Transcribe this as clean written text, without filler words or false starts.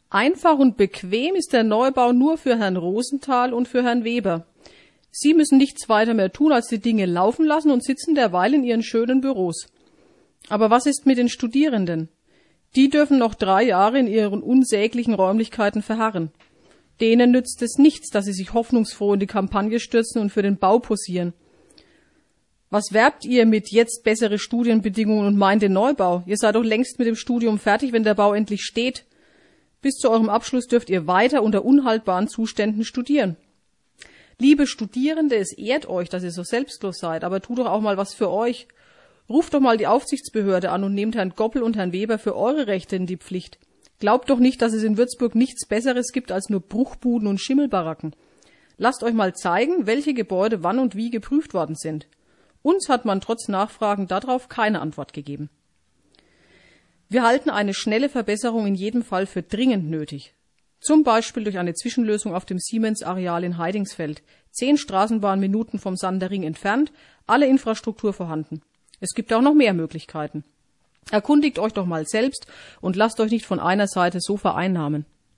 Einfach und bequem ist der Neubau nur für Herrn Rosenthal und für Herrn Weber. Sie müssen nichts weiter mehr tun, als die Dinge laufen lassen und sitzen derweil in ihren schönen Büros. Aber was ist mit den Studierenden? Die dürfen noch 3 Jahre in ihren unsäglichen Räumlichkeiten verharren. Denen nützt es nichts, dass sie sich hoffnungsfroh in die Kampagne stürzen und für den Bau posieren. Was werbt ihr mit jetzt bessere Studienbedingungen und meint den Neubau? Ihr seid doch längst mit dem Studium fertig, wenn der Bau endlich steht. Bis zu eurem Abschluss dürft ihr weiter unter unhaltbaren Zuständen studieren. Liebe Studierende, es ehrt euch, dass ihr so selbstlos seid, aber tut doch auch mal was für euch. Ruft doch mal die Aufsichtsbehörde an und nehmt Herrn Goppel und Herrn Weber für eure Rechte in die Pflicht. Glaubt doch nicht, dass es in Würzburg nichts Besseres gibt als nur Bruchbuden und Schimmelbaracken. Lasst euch mal zeigen, welche Gebäude wann und wie geprüft worden sind. Uns hat man trotz Nachfragen darauf keine Antwort gegeben. Wir halten eine schnelle Verbesserung in jedem Fall für dringend nötig. Zum Beispiel durch eine Zwischenlösung auf dem Siemens-Areal in Heidingsfeld. 10 Straßenbahnminuten vom Sanderring entfernt, alle Infrastruktur vorhanden. Es gibt auch noch mehr Möglichkeiten. Erkundigt euch doch mal selbst und lasst euch nicht von einer Seite so vereinnahmen.